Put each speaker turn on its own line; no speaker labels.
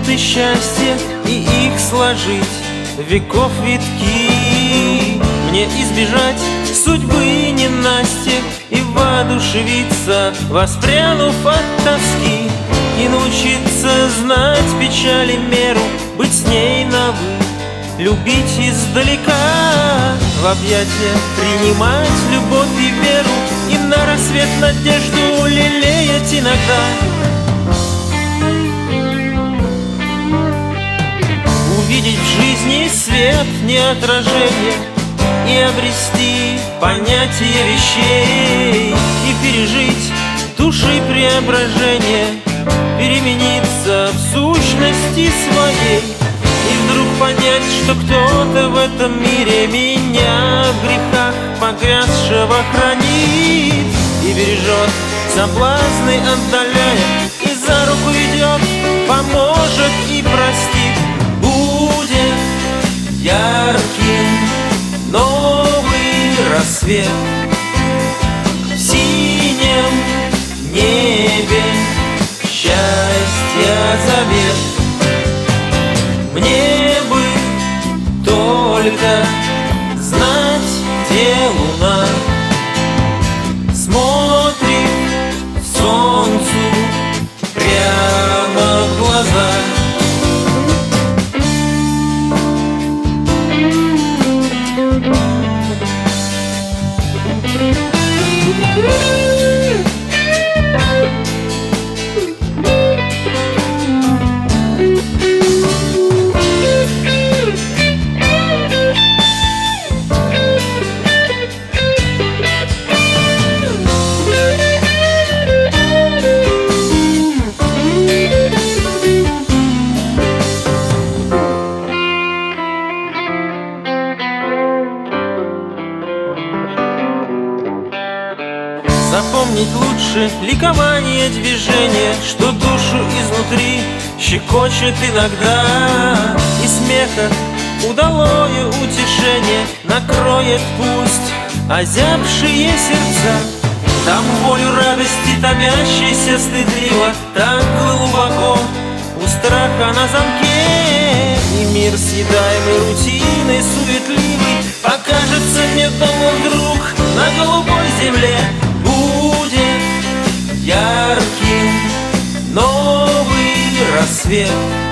минуты счастья и их сложить веков витки. Мне избежать судьбы ненастья и воодушевиться, воспрянув от тоски, и научиться знать печали меру, быть с ней на «вы», любить издалека, в объятия принимать любовь и веру, и на рассвет надежду лелеять иногда. Увидеть в жизни свет, не отражение, и обрести понятие вещей, и пережить души преображение, перемениться в сущности своей, и вдруг понять, что кто-то в этом мире меня в грехах погрязшего хранит и бережет, соблазны отдаляя, и за руку идет, поможет и простит. Будет ярким новый рассвет в синем небе, счастья завет. Мне бы только знать, где луна смотрит солнцу прямо в глаза. Запомнить лучше ликование движения, что душу изнутри щекочет иногда, и смеха удалое утешение накроет пусть озябшие сердца. Там волю радости, томящейся стыдливо, так глубоко у страха на замке, и мир, съедаемый рутиной суетливой, покажется мне домом вдруг на голубой земле. Будет ярким новый рассвет